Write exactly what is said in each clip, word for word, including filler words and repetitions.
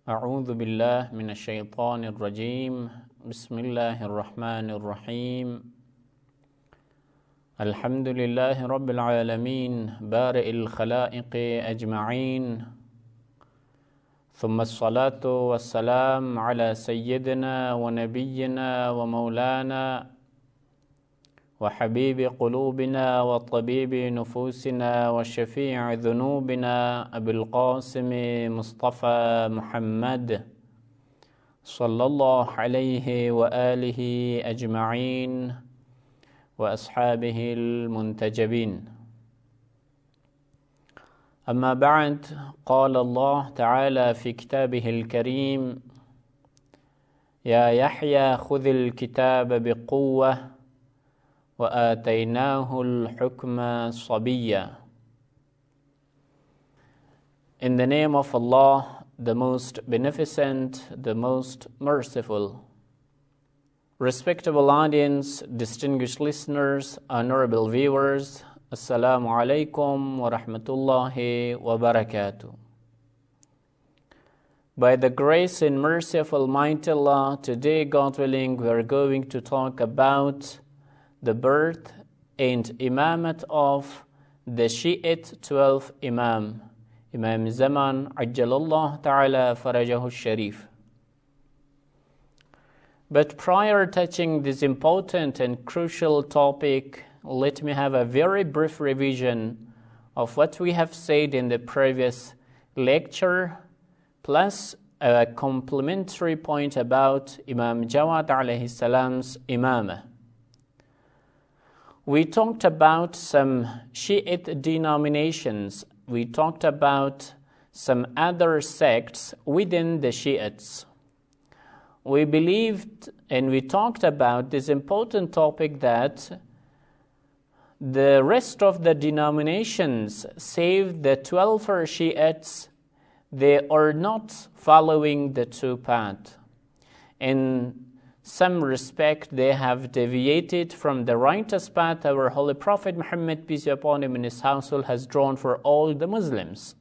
أعوذ بالله من الشيطان الرجيم بسم الله الرحمن الرحيم الحمد لله رب العالمين بارئ الخلائق أجمعين ثم الصلاة والسلام على سيدنا ونبينا ومولانا وحبيب قلوبنا وطبيب نفوسنا وشفيع ذنوبنا أبي القاسم مصطفى محمد صلى الله عليه وآله أجمعين وأصحابه المنتجبين. أما بعد، قال الله تعالى في كتابه الكريم: يا يحيى خذ الكتاب بقوة وآتيناه الحكم صبيا. In the name of Allah, the most beneficent, the most merciful. Respectable audience, distinguished listeners, honorable viewers, Assalamu alaikum wa rahmatullahi wa barakatuh. By the grace and mercy of Almighty Allah, today, God willing, we are going to talk about the birth and imamat of the Shiite twelfth Imam, Imam Zaman Ajjalallah Ta'ala Farajahu Sharif. But prior touching this important and crucial topic, let me have a very brief revision of what we have said in the previous lecture, plus a complementary point about Imam Jawad alayhi salam's imamah. We talked about some Shiite denominations. We talked about some other sects within the Shiites. We believed and we talked about this important topic that the rest of the denominations, save the twelve Shiites, they are not following the true path. In some respect, they have deviated from the righteous path our Holy Prophet Muhammad, peace be upon him, and his household has drawn for all the Muslims.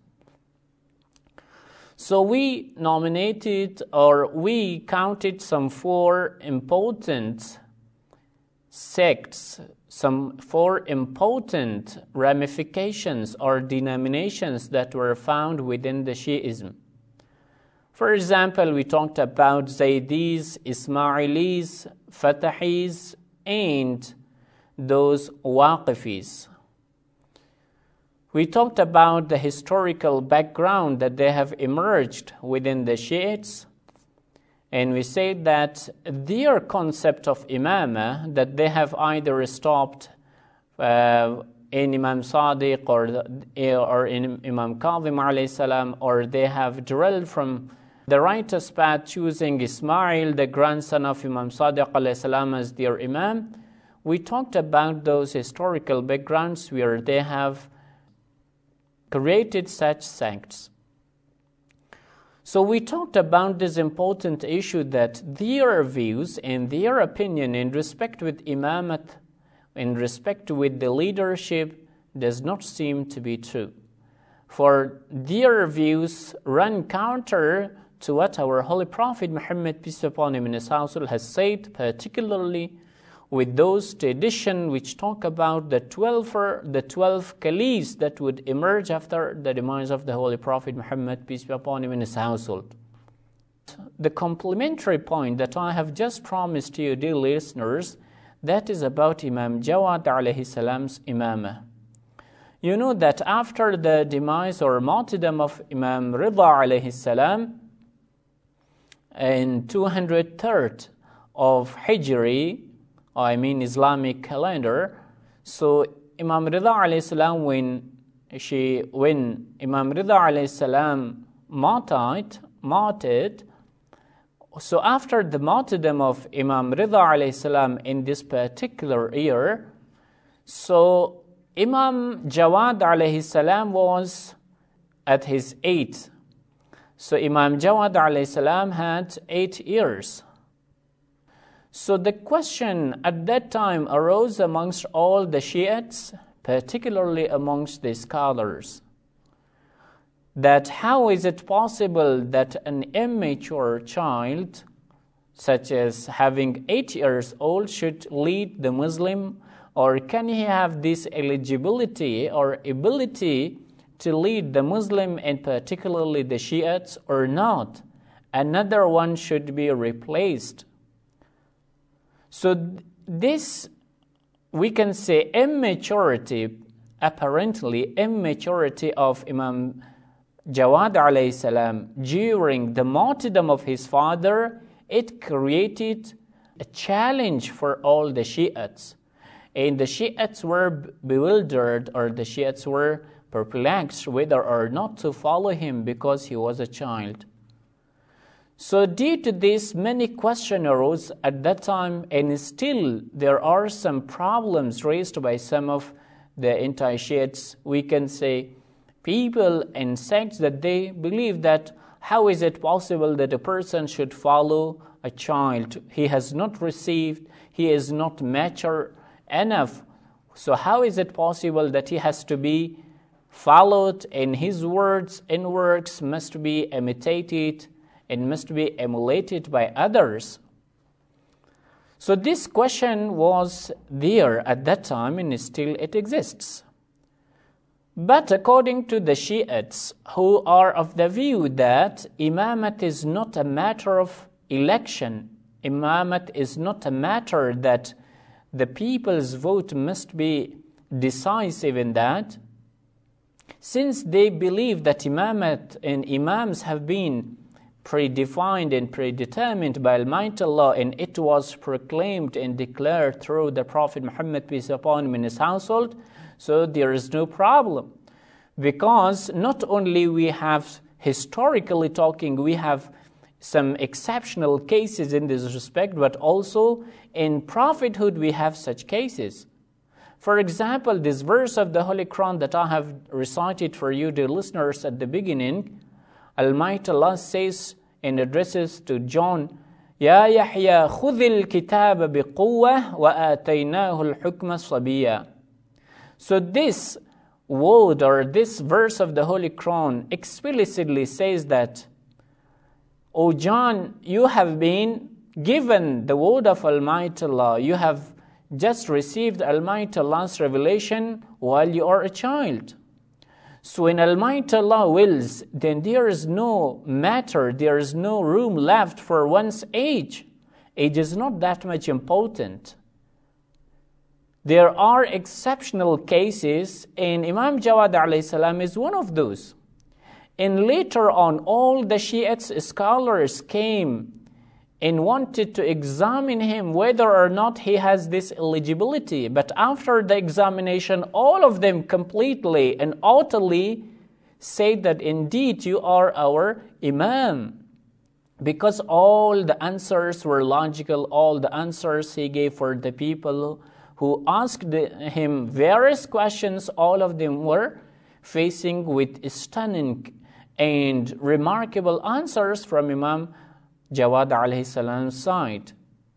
So we nominated or we counted some four important sects, some four important ramifications or denominations that were found within the Shiism. For example, we talked about Zaydis, Ismailis, Fatahis, and those Waqifis. We talked about the historical background that they have emerged within the Shiites, and we said that their concept of imamah, that they have either stopped uh, in Imam Sadiq or, or in Imam Kazim alayhi salam, or they have drilled from the righteous path, choosing Ismail, the grandson of Imam Sadiq alayhi salam, as their imam. We talked about those historical backgrounds where they have created such sects. So we talked about this important issue that their views and their opinion in respect with imamat, in respect with the leadership, does not seem to be true. For their views run counter to what our Holy Prophet Muhammad, peace be upon him, and his household has said, particularly with those traditions which talk about the twelve, the twelve caliphs that would emerge after the demise of the Holy Prophet Muhammad, peace be upon him, and his household. The complementary point that I have just promised to you, dear listeners, that is about Imam Jawad alayhi salam's imamah. You know that after the demise or martyrdom of Imam Rida alayhi salam, in two hundred third of Hijri, I mean Islamic calendar, so Imam Rida alayhi salam, when she, when Imam Rida alayhi salam martyred, martyred, so after the martyrdom of Imam Rida alayhi salam in this particular year, so Imam Jawad alayhi salam was at his eighth. So Imam Jawad alayhi salam had eight years. So the question at that time arose amongst all the Shiites, particularly amongst the scholars. that how is it possible that an immature child, such as having eight years old, should lead the Muslim, or can he have this eligibility or ability to lead the Muslim, and particularly the Shiites, or not? Another one should be replaced. So this, we can say, immaturity, apparently immaturity of Imam Jawad alayhi salam during the martyrdom of his father, it created a challenge for all the Shiites. And the Shiites were bewildered, or the Shiites were perplexed whether or not to follow him because he was a child. So due to this, many questions arose at that time, and still there are some problems raised by some of the anti-Shiites, we can say, people and sects, that they believe that how is it possible that a person should follow a child? He has not received, he is not mature enough. So how is it possible that he has to be followed, and his words and works must be imitated and must be emulated by others? So this question was there at that time, and still it exists. But according to the Shiites, who are of the view that imamat is not a matter of election, imamat is not a matter that the people's vote must be decisive in that, since they believe that imamat and imams have been predefined and predetermined by Almighty Allah, and it was proclaimed and declared through the Prophet Muhammad, peace upon him, in his household, so there is no problem. Because not only we have, historically talking, we have some exceptional cases in this respect, but also in prophethood we have such cases. For example, this verse of the Holy Quran that I have recited for you, dear listeners, at the beginning, Almighty Allah says and addresses to John, Ya Yahya, khudh al-kitab biquwwah wa ataynahu al-hukma sabiyya. So this word, or this verse of the Holy Quran, explicitly says that, O John, you have been given the word of Almighty Allah. You have just received Almighty Allah's revelation while you are a child. So when Almighty Allah wills, then there is no matter, there is no room left for one's age. Age is not that much important. There are exceptional cases, and Imam Jawad alayhi salam is one of those. And later on, all the Shiites scholars came and wanted to examine him whether or not he has this eligibility. But after the examination, all of them completely and utterly said that indeed you are our Imam. Because all the answers were logical, all the answers he gave for the people who asked him various questions, all of them were facing with stunning and remarkable answers from Imam Jawad alayhi salam's side.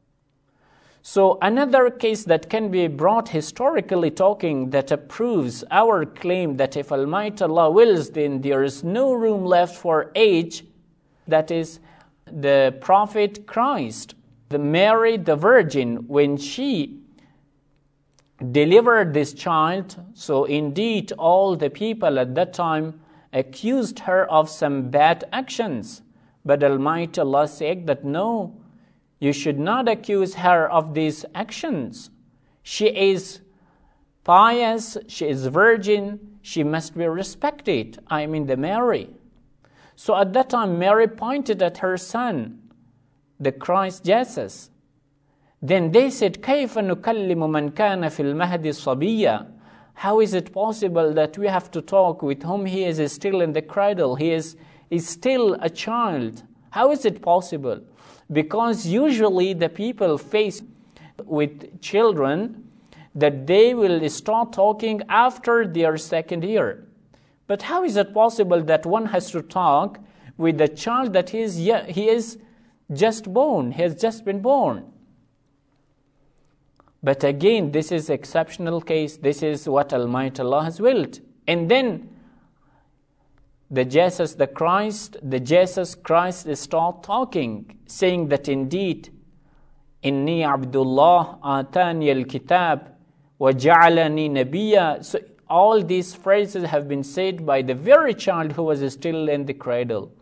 So another case that can be brought historically talking that proves our claim that if Almighty Allah wills, then there is no room left for age, that is the Prophet Christ. The Mary, the Virgin, when she delivered this child, so indeed all the people at that time accused her of some bad actions. But Almighty Allah said that no, you should not accuse her of these actions. She is pious, she is virgin, she must be respected. I mean the Mary. So at that time Mary pointed at her son, the Christ Jesus. Then they said, كَيْفَ نُكَلِّمُ مَنْ كَانَ فِي الْمَهْدِ صَبِيًّا. How is it possible that we have to talk with whom he is still in the cradle? He is, is still a child. How is it possible? Because usually the people face with children that they will start talking after their second year. But how is it possible that one has to talk with the child that he is, he is just born, he has just been born? But again, this is exceptional case. This is what Almighty Allah has willed. And then the Jesus the Christ, the Jesus Christ start talking, saying that indeed, Inni Abdullah atani al-kitab wa ja'alani nabiyya. So all these phrases have been said by the very child who was still in the cradle.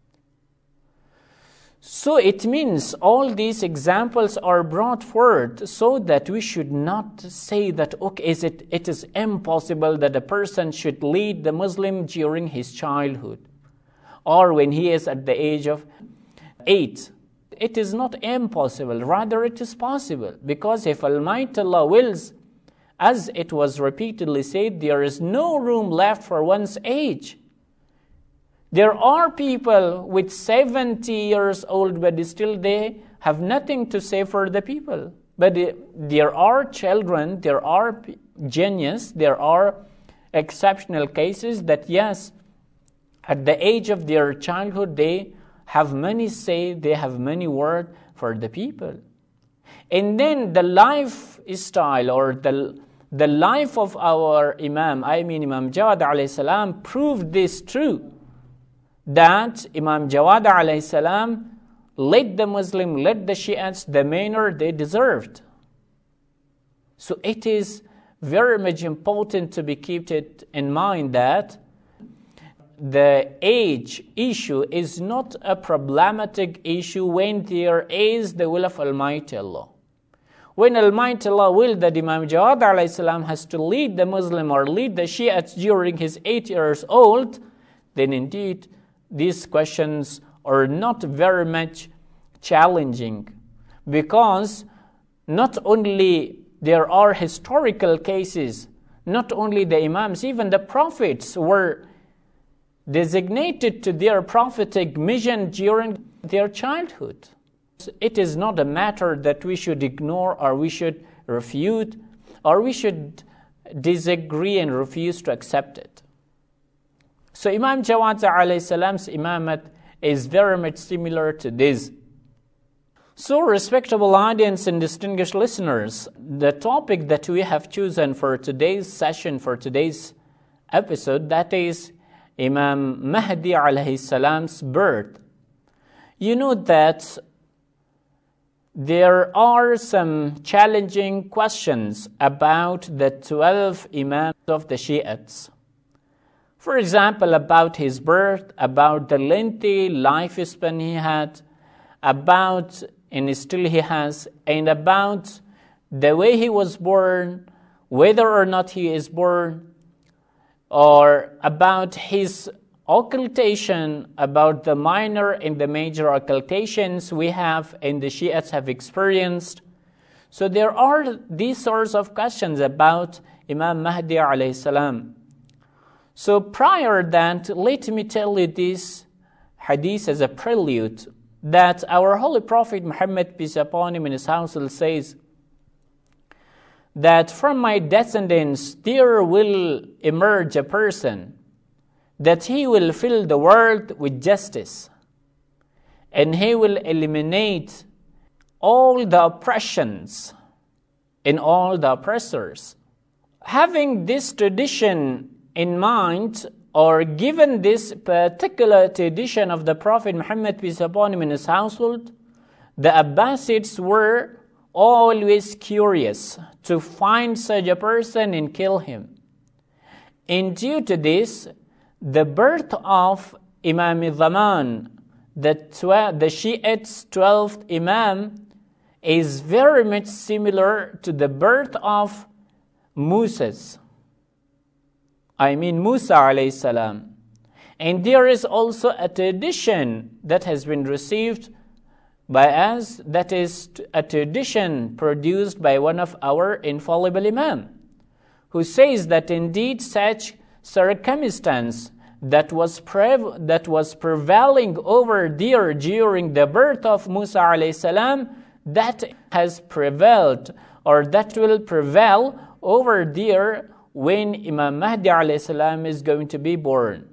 So it means all these examples are brought forth so that we should not say that, okay, is it, it is impossible that a person should lead the Muslim during his childhood or when he is at the age of eight. It is not impossible, rather it is possible, because if Almighty Allah wills, as it was repeatedly said, there is no room left for one's age. There are people with seventy years old, but still they have nothing to say for the people. But there are children, there are genius, there are exceptional cases that yes, at the age of their childhood, they have many say, they have many words for the people. And then the lifestyle or the, the life of our Imam, I mean Imam Jawad alayhi salam, proved this true. That Imam Jawad alayhi salam led the Muslim, led the Shiites the manner they deserved. So it is very much important to be kept it in mind that the age issue is not a problematic issue when there is the will of Almighty Allah. When Almighty Allah will that Imam Jawad alayhi salam has to lead the Muslim or lead the Shiites during his eight years old, then indeed these questions are not very much challenging, because not only there are historical cases, not only the Imams, even the Prophets were designated to their prophetic mission during their childhood. It is not a matter that we should ignore or we should refute or we should disagree and refuse to accept it. So Imam Jawad alayhi salam's imamat is very much similar to this. So respectable audience and distinguished listeners, the topic that we have chosen for today's session, for today's episode, that is Imam Mahdi alayhi salam's birth. You know that there are some challenging questions about the twelve Imams of the Shiites. For example, about his birth, about the lengthy lifespan he had, about, and still he has, and about the way he was born, whether or not he is born, or about his occultation, about the minor and the major occultations we have and the Shiites have experienced. So there are these sorts of questions about Imam Mahdi alayhi salam. So prior to that, let me tell you this hadith as a prelude, that our Holy Prophet Muhammad, peace upon him, in his household says that from my descendants there will emerge a person that he will fill the world with justice and he will eliminate all the oppressions and all the oppressors. Having this tradition in mind, or given this particular tradition of the Prophet Muhammad, peace upon him, in his household, the Abbasids were always curious to find such a person and kill him. And due to this, the birth of Imam al-Zaman, the, tw- the Shiites' twelfth Imam, is very much similar to the birth of Moses. I mean Musa alayhi salam. And there is also a tradition that has been received by us, that is a tradition produced by one of our infallible Imam, who says that indeed such circumstance that was pre- that was prevailing over there during the birth of Musa alayhi salam, that has prevailed, or that will prevail over there when Imam Mahdi alayhi salam is going to be born.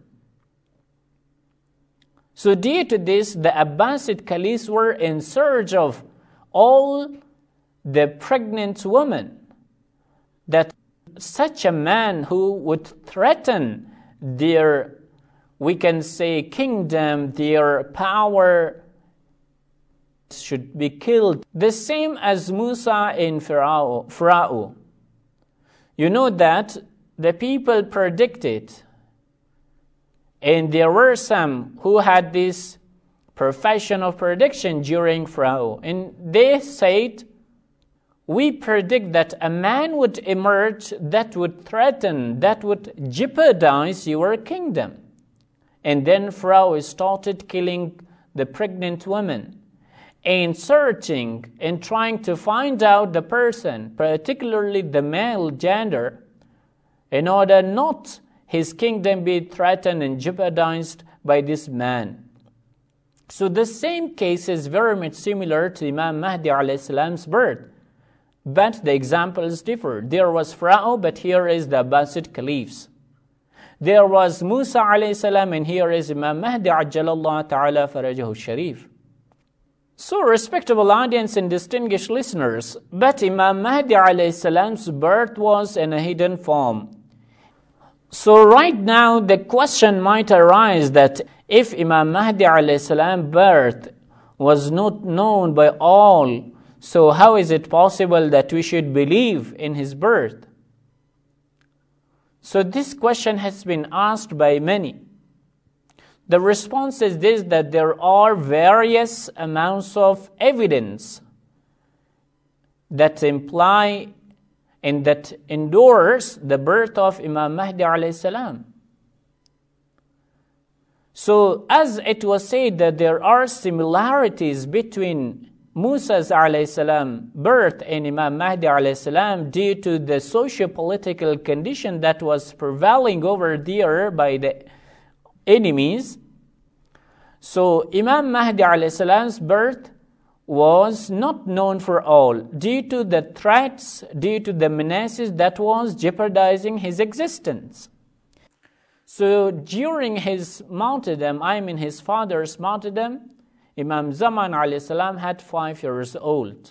So due to this, the Abbasid caliphs were in search of all the pregnant women, that such a man who would threaten their we can say kingdom, their power should be killed. The same as Musa in Pharaoh. Pharaoh. You know that the people predicted, and there were some who had this profession of prediction during Pharaoh, and they said, we predict that a man would emerge that would threaten, that would jeopardize your kingdom. And then Pharaoh started killing the pregnant women and searching and trying to find out the person, particularly the male gender, in order not his kingdom be threatened and jeopardized by this man. So the same case is very much similar to Imam Mahdi alayhi salam's birth. But the examples differ. There was Pharaoh, but here is the Abbasid caliphs. There was Musa alayhi salam, and here is Imam Mahdi ajjalallahu ta'ala farajahu sharif. So, respectable audience and distinguished listeners, but Imam Mahdi alayhi salam's birth was in a hidden form. So right now the question might arise that if Imam Mahdi alayhi salam's birth was not known by all, so how is it possible that we should believe in his birth? So this question has been asked by many. The response is this, that there are various amounts of evidence that imply and that endorse the birth of Imam Mahdi alayhi salam. So as it was said that there are similarities between Musa's alayhi salam birth and Imam Mahdi alayhi salam due to the socio-political condition that was prevailing over there by the enemies. So Imam Mahdi alayhi salam's birth was not known for all due to the threats, due to the menaces that was jeopardizing his existence. So during his martyrdom, I mean his father's martyrdom, Imam Zaman alayhi salam had five years old.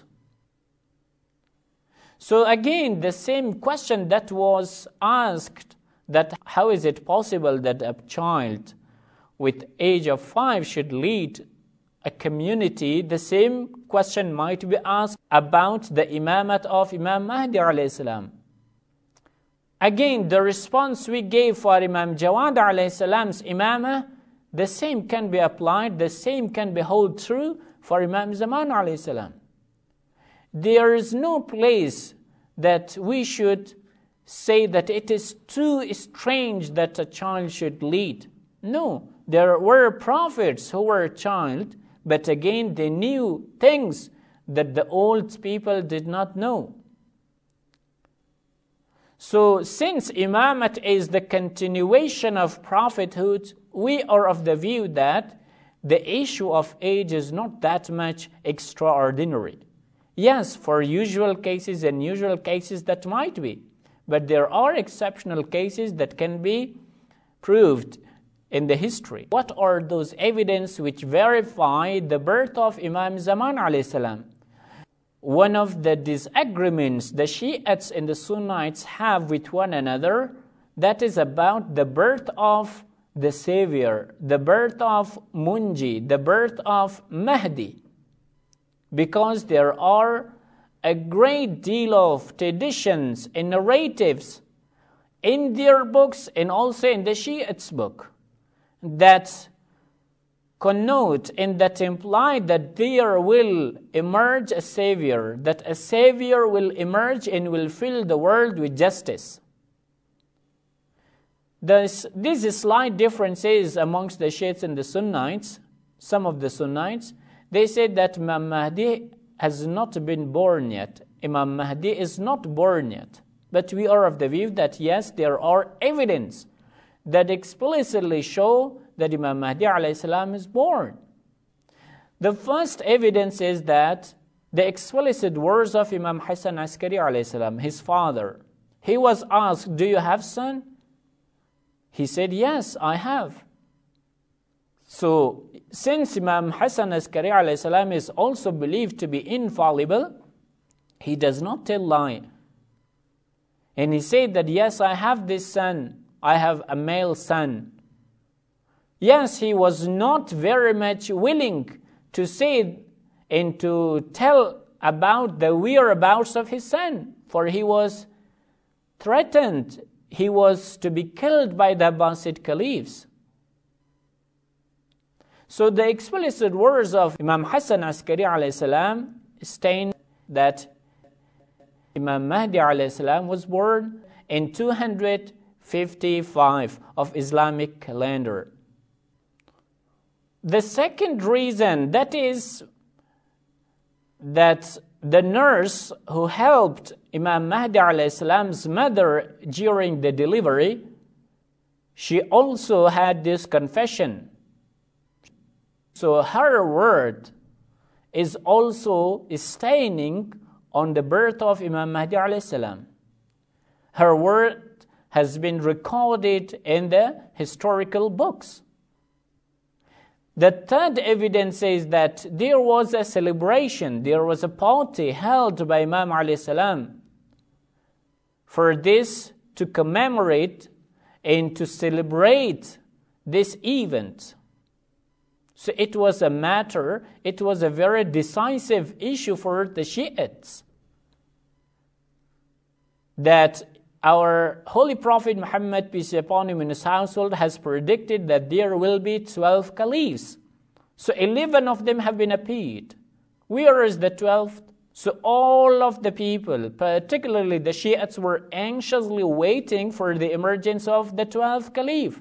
So again, the same question that was asked, that how is it possible that a child with age of five should lead a community, the same question might be asked about the imamat of Imam Mahdi alayhi salam. Again, the response we gave for Imam Jawad alayhi salam's imamah, the same can be applied, the same can be held true for Imam Zaman alayhi salam. There is no place that we should say that it is too strange that a child should lead. No, there were prophets who were a child, but again they knew things that the old people did not know. So since imamat is the continuation of prophethood, we are of the view that the issue of age is not that much extraordinary. Yes, for usual cases and usual cases that might be, but there are exceptional cases that can be proved in the history. What are those evidence which verify the birth of Imam Zaman alayhi salam? One of the disagreements the Shiites and the Sunnites have with one another, that is about the birth of the Savior, the birth of Munji, the birth of Mahdi. Because there are a great deal of traditions and narratives in their books and also in the Shiites' book that connote and that imply that there will emerge a Savior, that a Savior will emerge and will fill the world with justice. This, these slight differences amongst the Shiites and the Sunnites, some of the Sunnites, they said that Imam Mahdi has not been born yet. Imam Mahdi is not born yet. But we are of the view that yes, there are evidence that explicitly show that Imam Mahdi alayhi salam is born. The first evidence is that the explicit words of Imam Hassan Askari alayhi salam, his father. He was asked, do you have son? He said, yes, I have. So, since Imam Hassan Askari alayhi salam is also believed to be infallible, he does not tell lie. And he said that, yes, I have this son, I have a male son. Yes, he was not very much willing to say and to tell about the whereabouts of his son, for he was threatened. He was to be killed by the Abbasid caliphs. So the explicit words of Imam Hassan Askari alayhi salam state that Imam Mahdi alayhi salam was born in two hundred fifty-five of Islamic calendar. The second reason, that is that the nurse who helped Imam Mahdi alayhi salam's mother during the delivery, she also had this confession. So her word is also staining on the birth of Imam Mahdi alayhi salam. Her word has been recorded in the historical books. The third evidence is that there was a celebration, there was a party held by Imam alayhi salam for this, to commemorate and to celebrate this event. So it was a matter, it was a very decisive issue for the Shiites, that our Holy Prophet Muhammad, peace be upon him, in his household has predicted that there will be twelve caliphs. So eleven of them have been appeared. Where is the twelfth? So all of the people, particularly the Shiites, were anxiously waiting for the emergence of the twelfth caliph.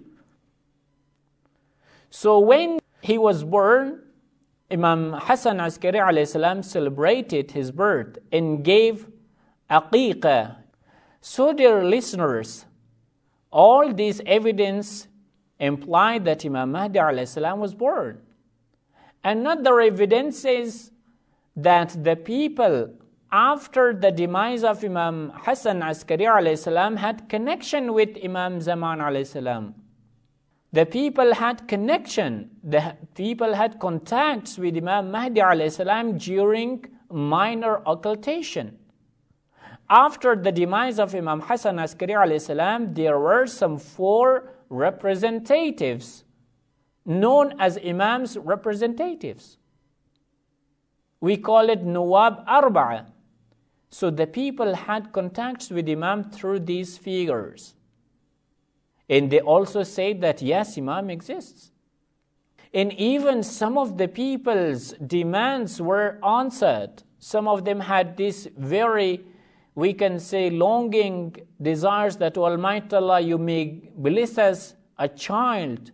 So when he was born, Imam Hassan Askari alayhi salam celebrated his birth and gave aqiqah. So dear listeners, all these evidence imply that Imam Mahdi alayhi salam was born. Another evidence is that the people after the demise of Imam Hassan Askari alayhi salam had connection with Imam Zaman alayhi salam. The people had connection, the people had contacts with Imam Mahdi alayhi salam during minor occultation. After the demise of Imam Hassan Askari alayhi salam, there were some four representatives known as Imam's representatives. We call it Nuwab Arba'a. So the people had contacts with Imam through these figures. And they also say that yes, Imam exists. And even some of the people's demands were answered. Some of them had this very, we can say, longing desires that, Almighty Allah, you may bless us a child.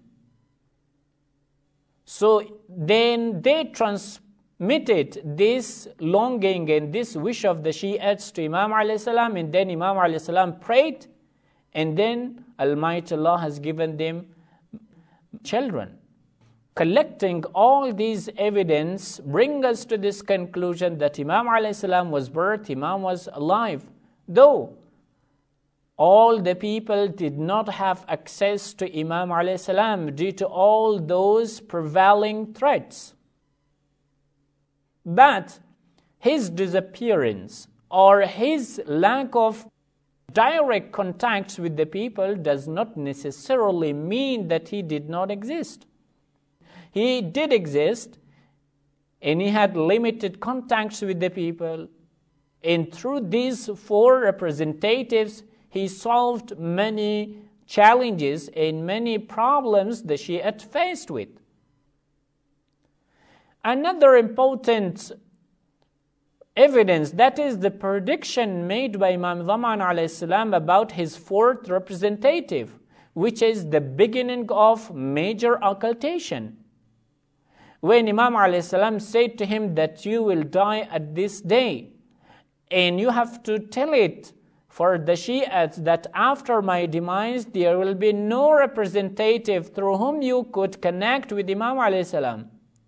So then they transmitted this longing and this wish of the Shiites to Imam alayhi salam, and then Imam alayhi salam prayed, and then Almighty Allah has given them children. Collecting all these evidence bring us to this conclusion that Imam alayhi salam was birthed, Imam was alive. Though all the people did not have access to Imam alayhi salam due to all those prevailing threats. But his disappearance or his lack of direct contacts with the people does not necessarily mean that he did not exist. He did exist, and he had limited contacts with the people. And through these four representatives, he solved many challenges and many problems the Shiite faced with. Another important evidence, that is the prediction made by Imam Zaman alayhi salam about his fourth representative, which is the beginning of major occultation. When Imam alayhi salam said to him that you will die at this day, and you have to tell it for the Shiites that after my demise there will be no representative through whom you could connect with Imam alayhi salam.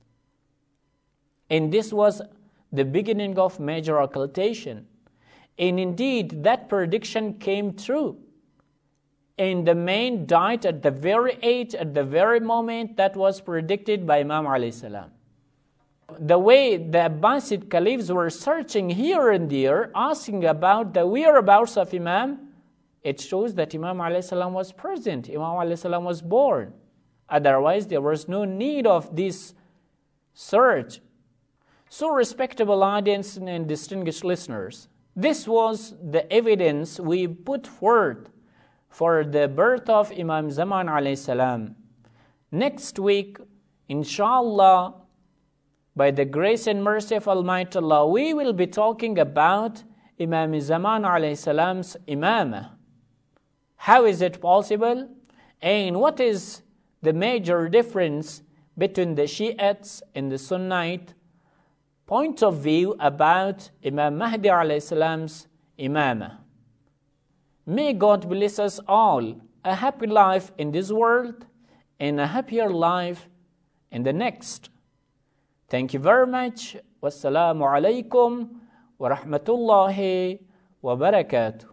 And this was the beginning of major occultation. And indeed, that prediction came true. And the man died at the very age, at the very moment that was predicted by Imam alayhi salam. The way the Abbasid caliphs were searching here and there, asking about the whereabouts of Imam, it shows that Imam alayhi salam was present, Imam alayhi salam was born. Otherwise, there was no need of this search. So, respectable audience and distinguished listeners, this was the evidence we put forth for the birth of Imam Zaman alayhi salam. Next week, inshallah, by the grace and mercy of Almighty Allah, we will be talking about Imam Zaman alayhi salam's imamah. How is it possible? And what is the major difference between the Shiites and the Sunnite point of view about Imam Mahdi alayhi salam's imamah? May God bless us all a happy life in this world and a happier life in the next. Thank you very much. Wassalamu alaikum wa rahmatullahi wa barakatuh.